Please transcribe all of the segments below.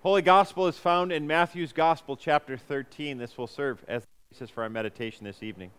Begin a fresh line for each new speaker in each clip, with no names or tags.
Holy Gospel is found in Matthew's Gospel, chapter 13. This will serve as the basis for our meditation this evening.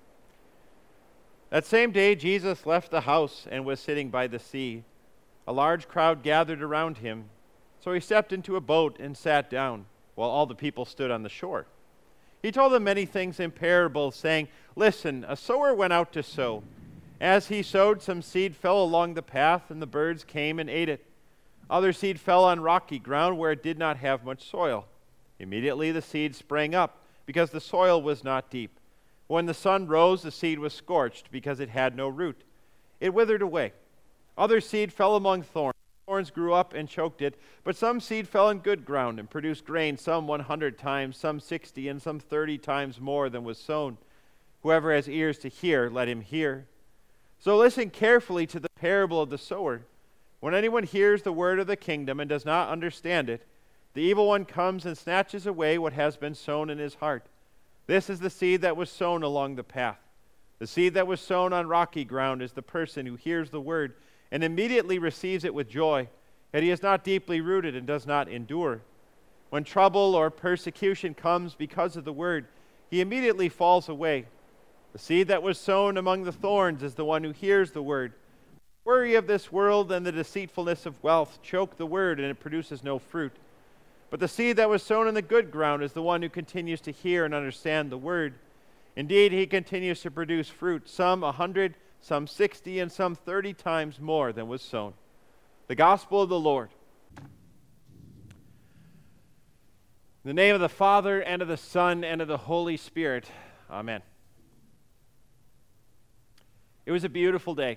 That same day, Jesus left the house and was sitting by the sea. A large crowd gathered around him, so he stepped into a boat and sat down, while all the people stood on the shore. He told them many things in parables, saying, "Listen, a sower went out to sow. As he sowed, some seed fell along the path, and the birds came and ate it. Other seed fell on rocky ground where it did not have much soil. Immediately the seed sprang up, because the soil was not deep. When the sun rose, the seed was scorched, because it had no root. It withered away. Other seed fell among thorns. Thorns grew up and choked it, but some seed fell in good ground and produced grain, some 100 times, some 60, and some 30 times more than was sown. Whoever has ears to hear, let him hear." So listen carefully to the parable of the sower. When anyone hears the word of the kingdom and does not understand it, the evil one comes and snatches away what has been sown in his heart. This is the seed that was sown along the path. The seed that was sown on rocky ground is the person who hears the word and immediately receives it with joy, yet he is not deeply rooted and does not endure. When trouble or persecution comes because of the word, he immediately falls away. The seed that was sown among the thorns is the one who hears the word. The worry of this world and the deceitfulness of wealth choke the word, and it produces no fruit. But the seed that was sown in the good ground is the one who continues to hear and understand the word. Indeed, he continues to produce fruit, some 100, some 60, and some 30 times more than was sown. The gospel of the Lord. In the name of the Father, and of the Son, and of the Holy Spirit. Amen. It was a beautiful day.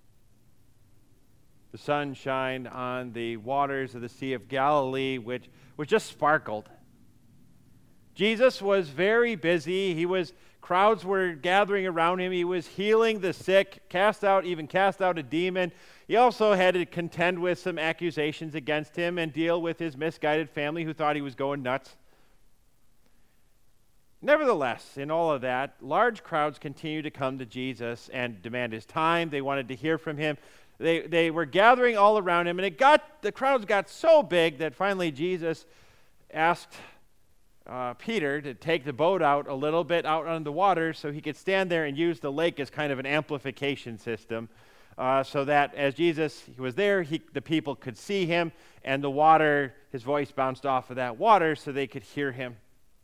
The sun shined on the waters of the Sea of Galilee, which just sparkled. Jesus was very busy. Crowds were gathering around him. He was healing the sick, cast out a demon. He also had to contend with some accusations against him and deal with his misguided family who thought he was going nuts. Nevertheless, in all of that, large crowds continued to come to Jesus and demand his time. They wanted to hear from him. They were gathering all around him, and the crowds got so big that finally Jesus asked Peter to take the boat out a little bit out on the water so he could stand there and use the lake as kind of an amplification system, so that as Jesus was there, the people could see him, and the water, his voice bounced off of that water so they could hear him.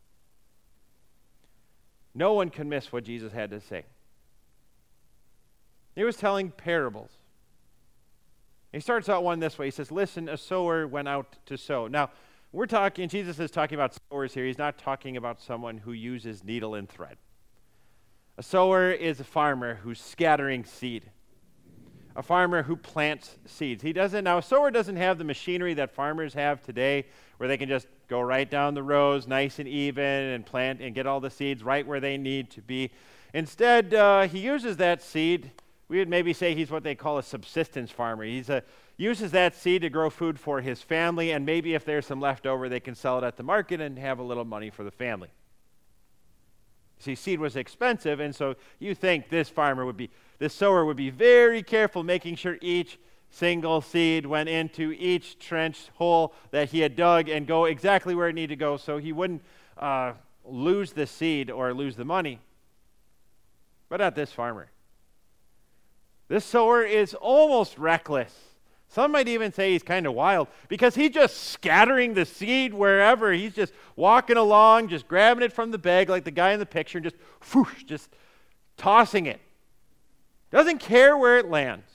No one could miss what Jesus had to say. He was telling parables. He starts out one this way. He says, "Listen, a sower went out to sow." Now, Jesus is talking about sowers here. He's not talking about someone who uses needle and thread. A sower is a farmer who's scattering seed. A farmer who plants seeds. A sower doesn't have the machinery that farmers have today where they can just go right down the rows nice and even and plant and get all the seeds right where they need to be. Instead, he uses that seed. We would maybe say he's what they call a subsistence farmer. He uses that seed to grow food for his family, and maybe if there's some left over, they can sell it at the market and have a little money for the family. See, seed was expensive, and so you think this sower would be very careful making sure each single seed went into each trench hole that he had dug and go exactly where it needed to go so he wouldn't lose the seed or lose the money. But not this farmer. This sower is almost reckless. Some might even say he's kind of wild because he's just scattering the seed wherever. He's just walking along, just grabbing it from the bag like the guy in the picture and just whoosh, just tossing it. Doesn't care where it lands.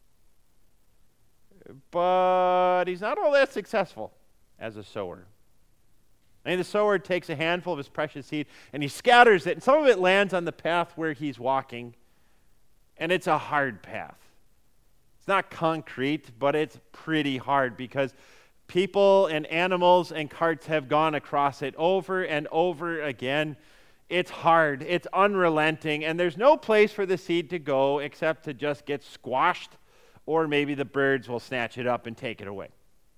But he's not all that successful as a sower. The sower takes a handful of his precious seed and he scatters it, and some of it lands on the path where he's walking. And it's a hard path. It's not concrete, but it's pretty hard because people and animals and carts have gone across it over and over again. It's hard. It's unrelenting. And there's no place for the seed to go except to just get squashed, or maybe the birds will snatch it up and take it away.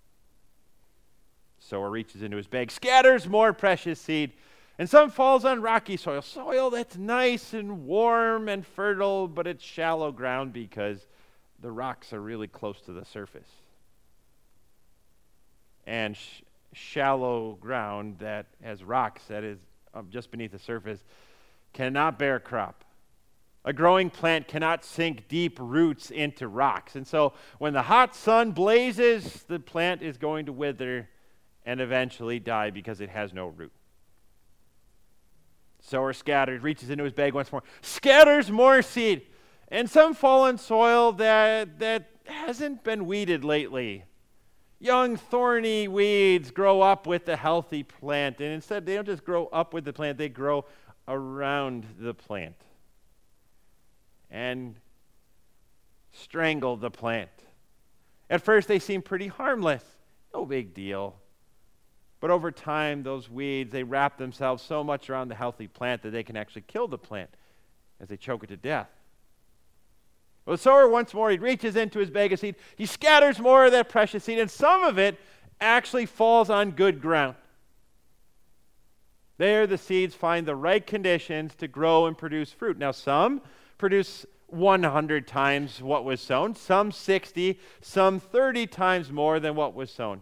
Sower reaches into his bag, scatters more precious seed, and some falls on rocky soil that's nice and warm and fertile, but it's shallow ground because the rocks are really close to the surface. And shallow ground that has rocks that is just beneath the surface cannot bear a crop. A growing plant cannot sink deep roots into rocks. And so when the hot sun blazes, the plant is going to wither and eventually die because it has no root. Sower scatters, reaches into his bag once more, scatters more seed. And some fall in soil that hasn't been weeded lately. Young thorny weeds grow up with the healthy plant. And instead, they don't just grow up with the plant, they grow around the plant and strangle the plant. At first, they seem pretty harmless. No big deal. But over time, those weeds, they wrap themselves so much around the healthy plant that they can actually kill the plant as they choke it to death. Well, the sower, once more, he reaches into his bag of seed. He scatters more of that precious seed, and some of it actually falls on good ground. There, the seeds find the right conditions to grow and produce fruit. Now, some produce 100 times what was sown, some 60, some 30 times more than what was sown.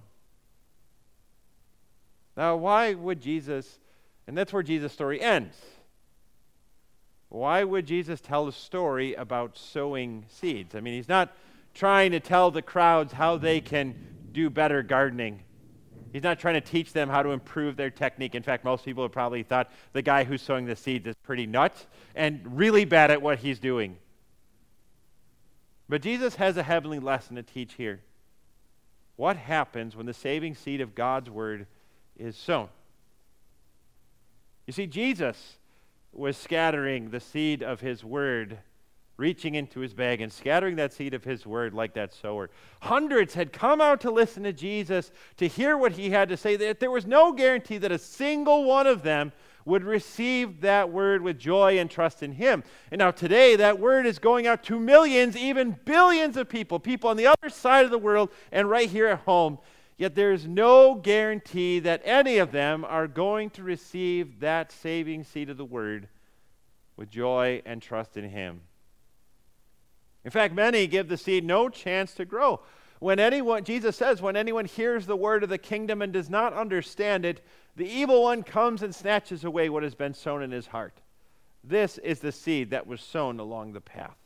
Now, why would Jesus, and that's where Jesus' story ends. Why would Jesus tell a story about sowing seeds? I mean, he's not trying to tell the crowds how they can do better gardening. He's not trying to teach them how to improve their technique. In fact, most people have probably thought the guy who's sowing the seeds is pretty nuts and really bad at what he's doing. But Jesus has a heavenly lesson to teach here. What happens when the saving seed of God's word is sown? You see, Jesus was scattering the seed of his word, reaching into his bag and scattering that seed of his word like that sower. Hundreds had come out to listen to Jesus, to hear what he had to say. That there was no guarantee that a single one of them would receive that word with joy and trust in him. And now today, that word is going out to millions, even billions of people on the other side of the world and right here at home. Yet there is no guarantee that any of them are going to receive that saving seed of the word with joy and trust in him. In fact, many give the seed no chance to grow. Jesus says, when anyone hears the word of the kingdom and does not understand it, the evil one comes and snatches away what has been sown in his heart. This is the seed that was sown along the path.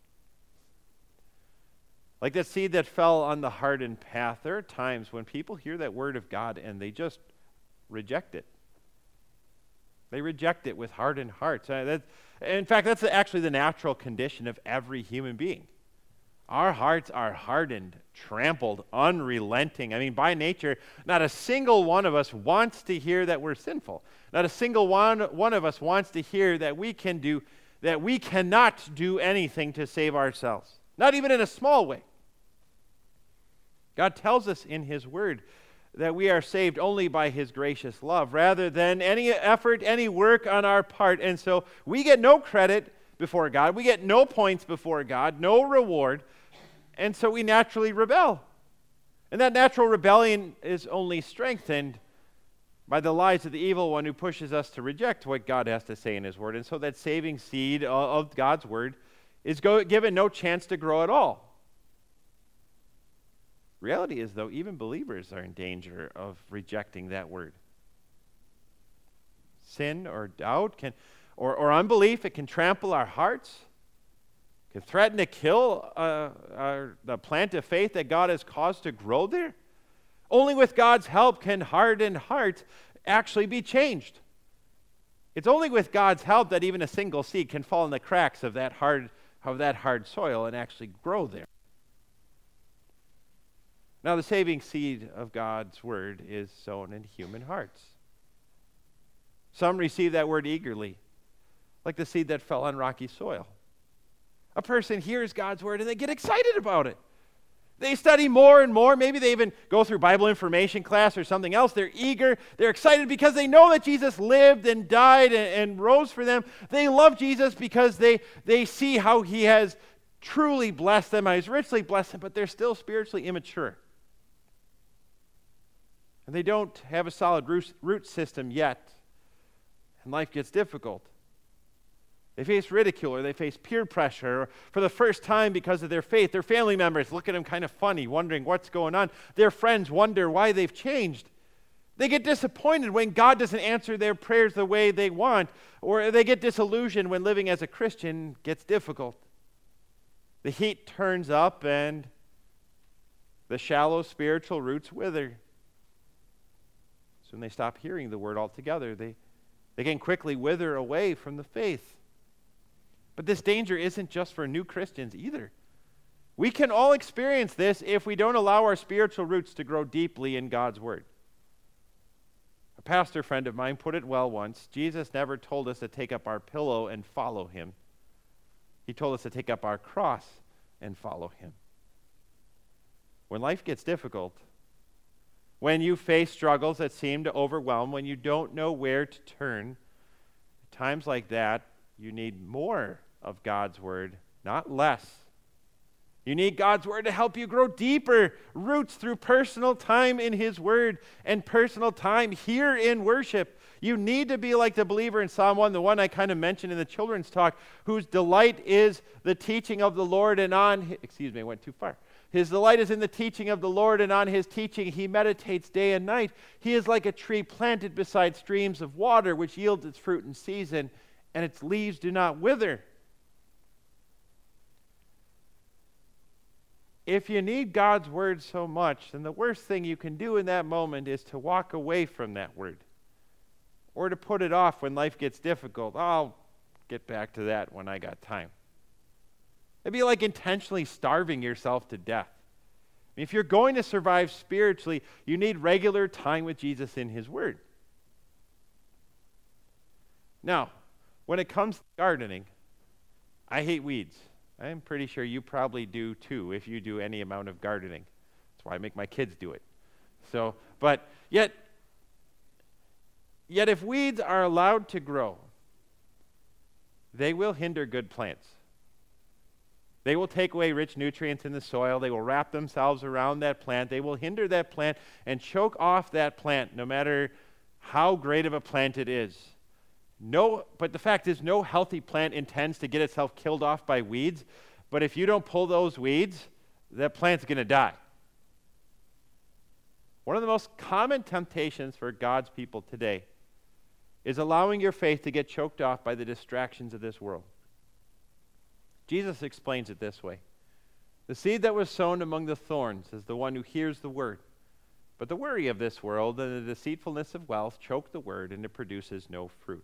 Like that seed that fell on the hardened path, there are times when people hear that word of God and they just reject it. They reject it with hardened hearts. In fact, that's actually the natural condition of every human being. Our hearts are hardened, trampled, unrelenting. I mean, by nature, not a single one of us wants to hear that we're sinful. Not a single one of us wants to hear that we cannot do anything to save ourselves. Not even in a small way. God tells us in his word that we are saved only by his gracious love, rather than any effort, any work on our part. And so we get no credit before God. We get no points before God, no reward. And so we naturally rebel. And that natural rebellion is only strengthened by the lies of the evil one who pushes us to reject what God has to say in his word. And so that saving seed of God's word is given no chance to grow at all. Reality is, though, even believers are in danger of rejecting that word. Sin or doubt or unbelief, it can trample our hearts, can threaten to kill the plant of faith that God has caused to grow there. Only with God's help can hardened hearts actually be changed. It's only with God's help that even a single seed can fall in the cracks of that hard soil and actually grow there. Now, the saving seed of God's word is sown in human hearts. Some receive that word eagerly, like the seed that fell on rocky soil. A person hears God's word and they get excited about it. They study more and more. Maybe they even go through Bible information class or something else. They're eager. They're excited because they know that Jesus lived and died and rose for them. They love Jesus because they see how he has truly blessed them, how he's richly blessed them, but they're still spiritually immature. And they don't have a solid root system yet. And life gets difficult. They face ridicule or they face peer pressure. Or for the first time because of their faith, their family members look at them kind of funny, wondering what's going on. Their friends wonder why they've changed. They get disappointed when God doesn't answer their prayers the way they want, or they get disillusioned when living as a Christian gets difficult. The heat turns up and the shallow spiritual roots wither. So when they stop hearing the word altogether, they can quickly wither away from the faith. But this danger isn't just for new Christians either. We can all experience this if we don't allow our spiritual roots to grow deeply in God's word. A pastor friend of mine put it well once. Jesus never told us to take up our pillow and follow him. He told us to take up our cross and follow him. When life gets difficult, when you face struggles that seem to overwhelm, when you don't know where to turn, at times like that, you need more of God's word, not less. You need God's word to help you grow deeper roots through personal time in his word and personal time here in worship. You need to be like the believer in Psalm 1, the one I kind of mentioned in the children's talk, whose delight is the teaching of the Lord and on, I went too far. His delight is in the teaching of the Lord, and on his teaching he meditates day and night. He is like a tree planted beside streams of water, which yields its fruit in season, and its leaves do not wither. If you need God's word so much, then the worst thing you can do in that moment is to walk away from that word, or to put it off when life gets difficult. I'll get back to that when I got time. It'd be like intentionally starving yourself to death. If you're going to survive spiritually, you need regular time with Jesus in his word. Now, when it comes to gardening, I hate weeds. I'm pretty sure you probably do too if you do any amount of gardening. That's why I make my kids do it. But yet if weeds are allowed to grow, they will hinder good plants. They will take away rich nutrients in the soil. They will wrap themselves around that plant. They will hinder that plant and choke off that plant, no matter how great of a plant it is. But the fact is, no healthy plant intends to get itself killed off by weeds. But if you don't pull those weeds, that plant's going to die. One of the most common temptations for God's people today is allowing your faith to get choked off by the distractions of this world. Jesus explains it this way. The seed that was sown among the thorns is the one who hears the word. But the worry of this world and the deceitfulness of wealth choke the word, and it produces no fruit.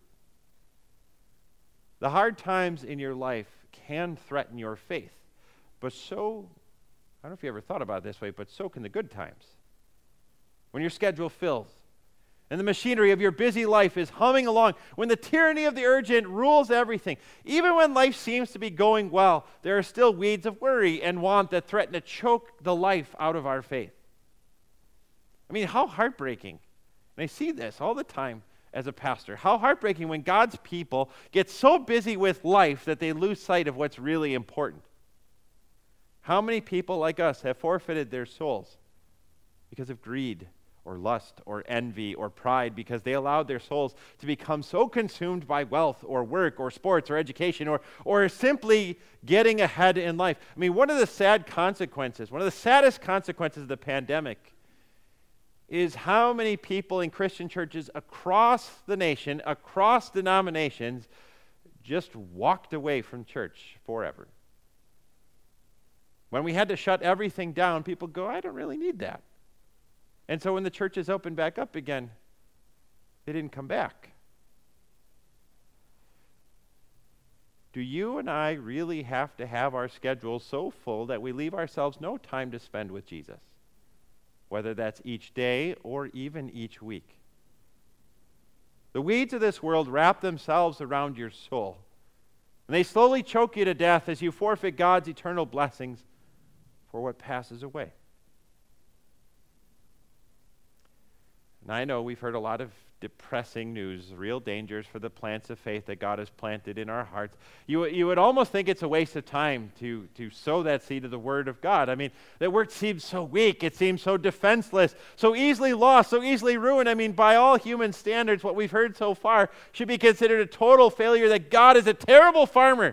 The hard times in your life can threaten your faith. But so, I don't know if you ever thought about it this way, but so can the good times. When your schedule fills, and the machinery of your busy life is humming along, when the tyranny of the urgent rules everything, even when life seems to be going well, there are still weeds of worry and want that threaten to choke the life out of our faith. I mean, how heartbreaking. And I see this all the time as a pastor. How heartbreaking when God's people get so busy with life that they lose sight of what's really important. How many people like us have forfeited their souls because of greed, or lust, or envy, or pride, because they allowed their souls to become so consumed by wealth, or work, or sports, or education, or simply getting ahead in life? I mean, one of the saddest consequences of the pandemic is how many people in Christian churches across the nation, across denominations, just walked away from church forever. When we had to shut everything down, people go, I don't really need that. And so when the churches opened back up again, they didn't come back. Do you and I really have to have our schedules so full that we leave ourselves no time to spend with Jesus? Whether that's each day or even each week. The weeds of this world wrap themselves around your soul, and they slowly choke you to death as you forfeit God's eternal blessings for what passes away. And I know we've heard a lot of depressing news, real dangers for the plants of faith that God has planted in our hearts. You would almost think it's a waste of time to sow that seed of the Word of God. I mean, that Word seems so weak. It seems so defenseless, so easily lost, so easily ruined. I mean, by all human standards, what we've heard so far should be considered a total failure, that God is a terrible farmer.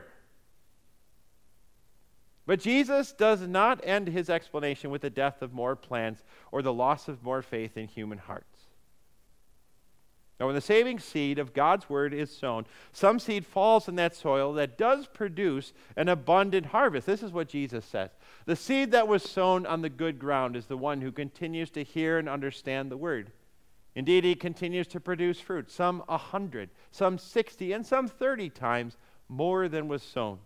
But Jesus does not end his explanation with the death of more plants or the loss of more faith in human hearts. Now, when the saving seed of God's word is sown, some seed falls in that soil that does produce an abundant harvest. This is what Jesus says. The seed that was sown on the good ground is the one who continues to hear and understand the word. Indeed, he continues to produce fruit, some 100, some 60, and some 30 times more than was sown.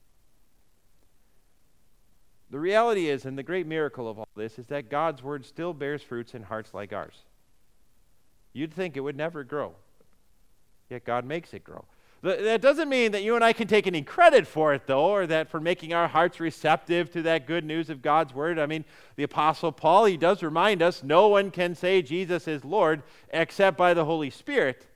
The reality is, and the great miracle of all this, is that God's word still bears fruits in hearts like ours. You'd think it would never grow, yet God makes it grow. That doesn't mean that you and I can take any credit for it, though, or that for making our hearts receptive to that good news of God's word. I mean, the Apostle Paul, he does remind us, no one can say Jesus is Lord except by the Holy Spirit.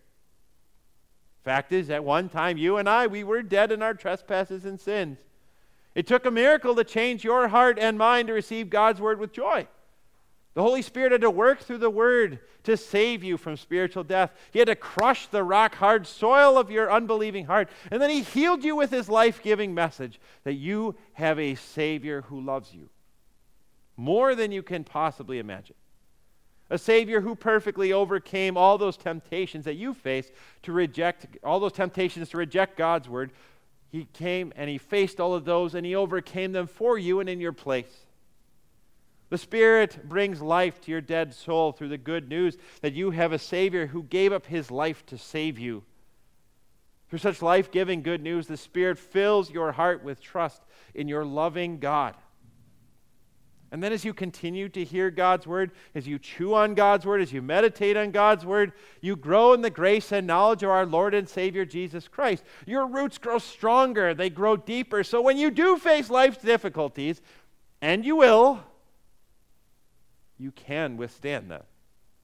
Fact is, at one time, you and I, we were dead in our trespasses and sins. It took a miracle to change your heart and mind to receive God's word with joy. The Holy Spirit had to work through the word to save you from spiritual death. He had to crush the rock-hard soil of your unbelieving heart. And then he healed you with his life-giving message that you have a Savior who loves you more than you can possibly imagine. A Savior who perfectly overcame all those temptations that you face to reject, all those temptations to reject God's word. He came and he faced all of those and he overcame them for you and in your place. The Spirit brings life to your dead soul through the good news that you have a Savior who gave up his life to save you. Through such life-giving good news, the Spirit fills your heart with trust in your loving God. And then as you continue to hear God's word, as you chew on God's word, as you meditate on God's word, you grow in the grace and knowledge of our Lord and Savior Jesus Christ. Your roots grow stronger, they grow deeper. So when you do face life's difficulties, and you will, you can withstand them.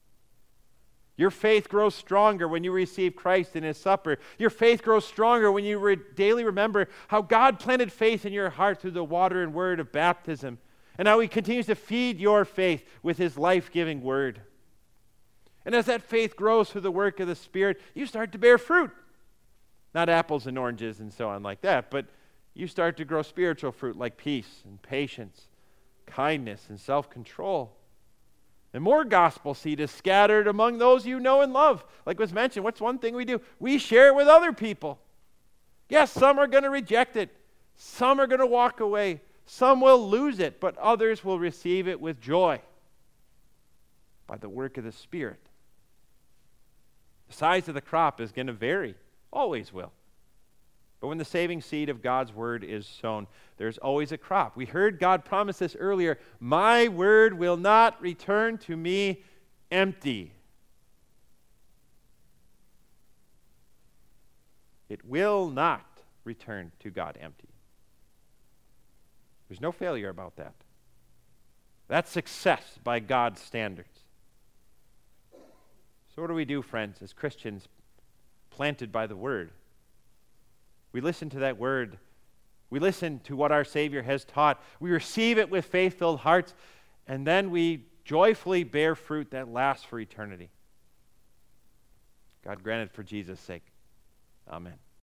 Your faith grows stronger when you receive Christ in his supper. Your faith grows stronger when you daily remember how God planted faith in your heart through the water and word of baptism, and how he continues to feed your faith with his life-giving word. And as that faith grows through the work of the Spirit, you start to bear fruit. Not apples and oranges and so on like that, but you start to grow spiritual fruit like peace and patience, kindness and self-control. And more gospel seed is scattered among those you know and love. Like was mentioned, what's one thing we do? We share it with other people. Yes, some are going to reject it. Some are going to walk away. Some will lose it, but others will receive it with joy by the work of the Spirit. The size of the crop is going to vary, always will. But when the saving seed of God's word is sown, there's always a crop. We heard God promise this earlier. My word will not return to me empty. It will not return to God empty. There's no failure about that. That's success by God's standards. So what do we do, friends, as Christians planted by the word? We listen to that word. We listen to what our Savior has taught. We receive it with faith-filled hearts, and then we joyfully bear fruit that lasts for eternity. God grant it for Jesus' sake. Amen.